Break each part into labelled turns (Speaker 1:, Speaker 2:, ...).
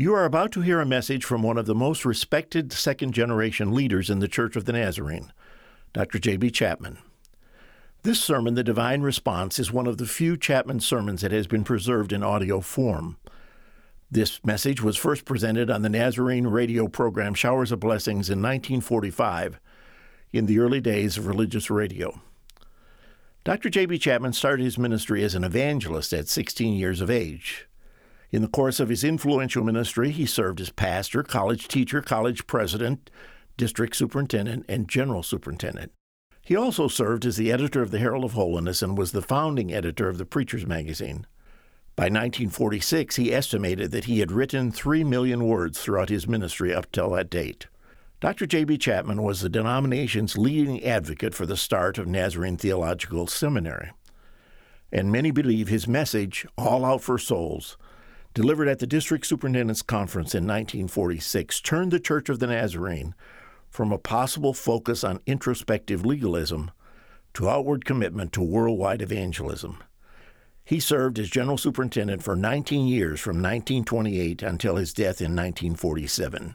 Speaker 1: You are about to hear a message from one of the most respected second-generation leaders in the Church of the Nazarene, Dr. J.B. Chapman. This sermon, The Divine Response, is one of the few Chapman sermons that has been preserved in audio form. This message was first presented on the Nazarene radio program Showers of Blessings in 1945, in the early days of religious radio. Dr. J.B. Chapman started his ministry as an evangelist at 16 years of age. In the course of his influential ministry, he served as pastor, college teacher, college president, district superintendent, and general superintendent. He also served as the editor of the Herald of Holiness and was the founding editor of the Preacher's Magazine. By 1946, he estimated that he had written 3 million words throughout his ministry up till that date. Dr. J.B. Chapman was the denomination's leading advocate for the start of Nazarene Theological Seminary. And many believe his message, All Out for Souls, delivered at the District Superintendent's Conference in 1946, turned the Church of the Nazarene from a possible focus on introspective legalism to outward commitment to worldwide evangelism. He served as General Superintendent for 19 years from 1928 until his death in 1947.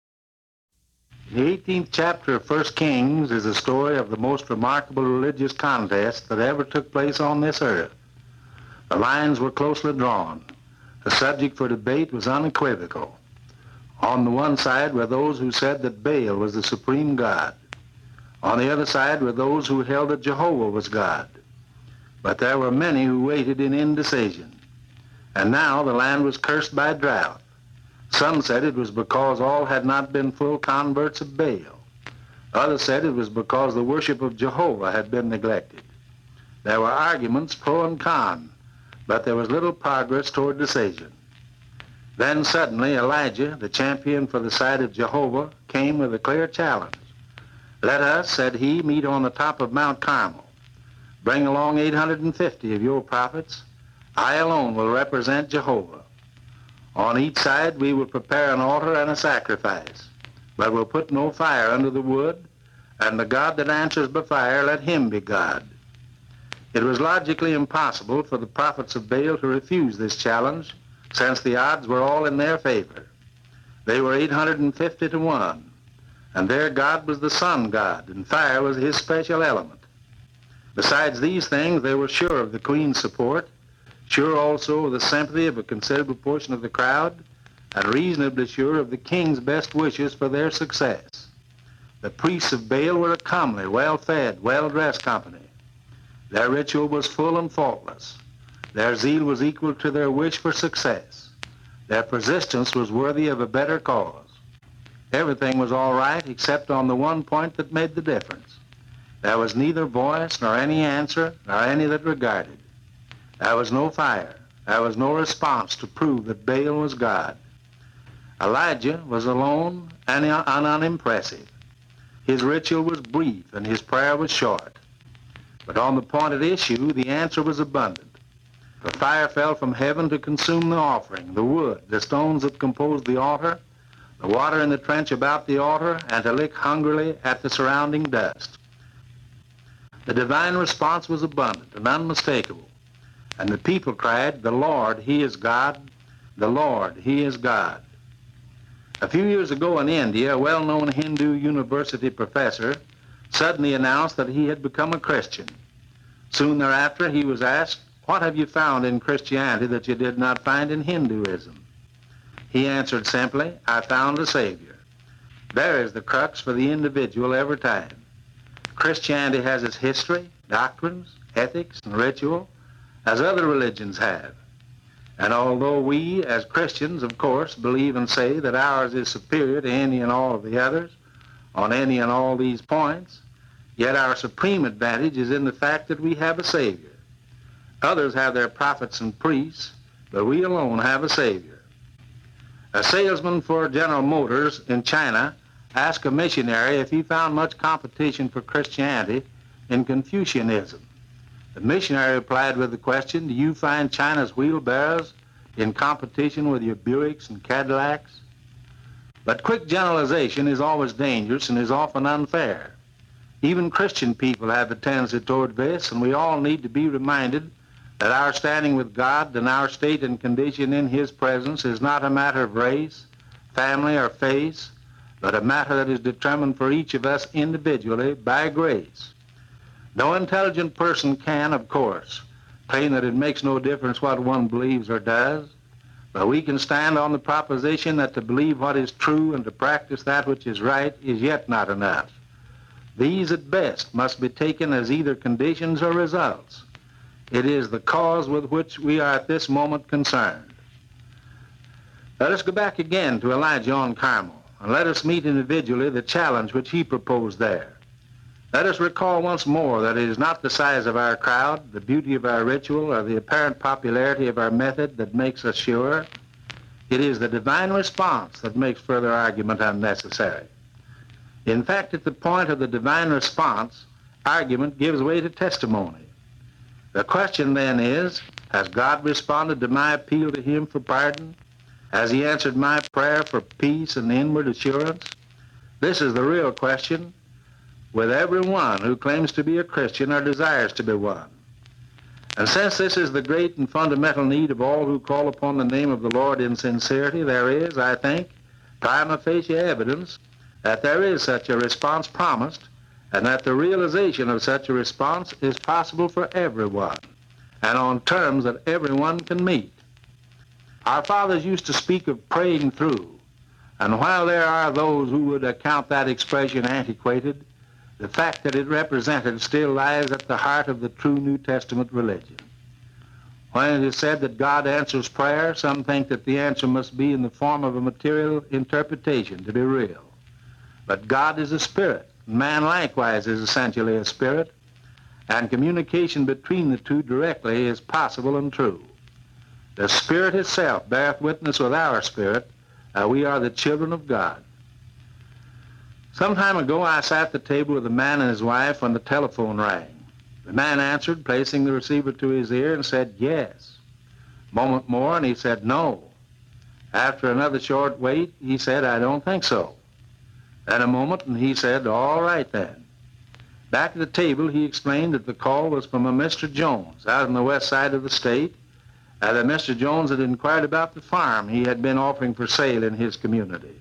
Speaker 2: The 18th chapter of 1 Kings is a story of the most remarkable religious contest that ever took place on this earth. The lines were closely drawn. The subject for debate was unequivocal. On the one side were those who said that Baal was the supreme God. On the other side were those who held that Jehovah was God. But there were many who waited in indecision. And now the land was cursed by drought. Some said it was because all had not been full converts of Baal. Others said it was because the worship of Jehovah had been neglected. There were arguments pro and con, but there was little progress toward decision. Then suddenly Elijah, the champion for the side of Jehovah, came with a clear challenge. Let us, said he, meet on the top of Mount Carmel. Bring along 850 of your prophets. I alone will represent Jehovah. On each side we will prepare an altar and a sacrifice, but will put no fire under the wood, and the God that answers by fire, let him be God. It was logically impossible for the prophets of Baal to refuse this challenge, since the odds were all in their favor. They were 850 to 1, and their God was the sun god, and fire was his special element. Besides these things, they were sure of the queen's support, sure also of the sympathy of a considerable portion of the crowd, and reasonably sure of the king's best wishes for their success. The priests of Baal were a comely, well-fed, well-dressed company. Their ritual was full and faultless. Their zeal was equal to their wish for success. Their persistence was worthy of a better cause. Everything was all right except on the one point that made the difference. There was neither voice nor any answer nor any that regarded. There was no fire. There was no response to prove that Baal was God. Elijah was alone and unimpressive. His ritual was brief and his prayer was short. But on the point at issue, the answer was abundant. The fire fell from heaven to consume the offering, the wood, the stones that composed the altar, the water in the trench about the altar, and to lick hungrily at the surrounding dust. The divine response was abundant and unmistakable, and the people cried, "The Lord, He is God. The Lord, He is God." A few years ago in India, a well-known Hindu university professor suddenly announced that he had become a Christian. Soon thereafter, he was asked, "What have you found in Christianity that you did not find in Hinduism?" He answered simply, "I found a Savior." There is the crux for the individual every time. Christianity has its history, doctrines, ethics, and ritual, as other religions have. And although we, as Christians, of course, believe and say that ours is superior to any and all of the others, on any and all these points, yet our supreme advantage is in the fact that we have a Savior. Others have their prophets and priests, but we alone have a Savior. A salesman for General Motors in China asked a missionary if he found much competition for Christianity in Confucianism. The missionary replied with the question, "Do you find China's wheelbarrows in competition with your Buicks and Cadillacs?" But quick generalization is always dangerous and is often unfair. Even Christian people have a tendency toward this, and we all need to be reminded that our standing with God and our state and condition in His presence is not a matter of race, family, or faith, but a matter that is determined for each of us individually by grace. No intelligent person can, of course, claim that it makes no difference what one believes or does, but we can stand on the proposition that to believe what is true and to practice that which is right is yet not enough. These at best must be taken as either conditions or results. It is the cause with which we are at this moment concerned. Let us go back again to Elijah on Carmel, and let us meet individually the challenge which he proposed there. Let us recall once more that it is not the size of our crowd, the beauty of our ritual, or the apparent popularity of our method that makes us sure. It is the divine response that makes further argument unnecessary. In fact, at the point of the divine response, argument gives way to testimony. The question then is, has God responded to my appeal to Him for pardon? Has He answered my prayer for peace and inward assurance? This is the real question with everyone who claims to be a Christian or desires to be one. And since this is the great and fundamental need of all who call upon the name of the Lord in sincerity, there is, I think, prima facie evidence that there is such a response promised, and that the realization of such a response is possible for everyone, and on terms that everyone can meet. Our fathers used to speak of praying through, and while there are those who would account that expression antiquated, the fact that it represented still lies at the heart of the true New Testament religion. When it is said that God answers prayer, some think that the answer must be in the form of a material interpretation to be real. But God is a spirit. Man likewise is essentially a spirit, and communication between the two directly is possible and true. The Spirit itself beareth witness with our spirit that we are the children of God. Some time ago I sat at the table with a man and his wife when the telephone rang. The man answered, placing the receiver to his ear, and said, yes. A moment more and he said, no. After another short wait, he said, I don't think so. Then a moment and he said, all right then. Back at the table he explained that the call was from a Mr. Jones out on the west side of the state, and that Mr. Jones had inquired about the farm he had been offering for sale in his community.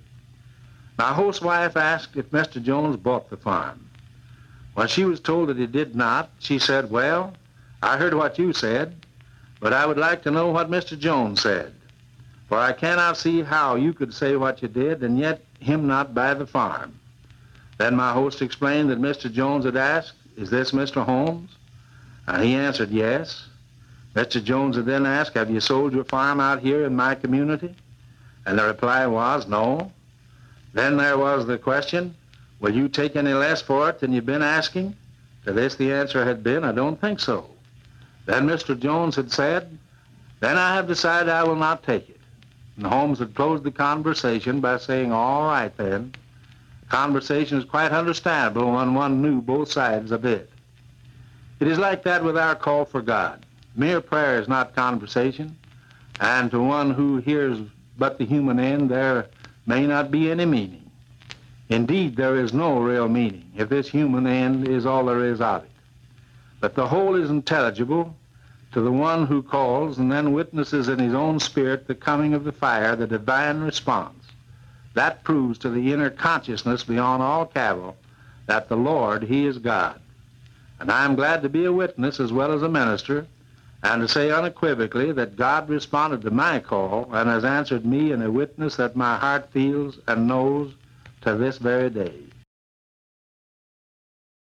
Speaker 2: My host's wife asked if Mr. Jones bought the farm. When she was told that he did not, she said, well, I heard what you said, but I would like to know what Mr. Jones said, for I cannot see how you could say what you did and yet him not buy the farm. Then my host explained that Mr. Jones had asked, is this Mr. Holmes? And he answered, yes. Mr. Jones had then asked, have you sold your farm out here in my community? And the reply was, no. Then there was the question, will you take any less for it than you've been asking? To this the answer had been, I don't think so. Then Mr. Jones had said, then I have decided I will not take it. And Holmes had closed the conversation by saying, all right then. The conversation is quite understandable when one knew both sides of it. It is like that with our call for God. Mere prayer is not conversation, and to one who hears but the human end, there may not be any meaning. Indeed, there is no real meaning if this human end is all there is of it. But the whole is intelligible to the one who calls and then witnesses in his own spirit the coming of the fire, the divine response. That proves to the inner consciousness beyond all cavil that the Lord, He is God. And I am glad to be a witness as well as a minister, and to say unequivocally that God responded to my call and has answered me in a witness that my heart feels and knows to this very day.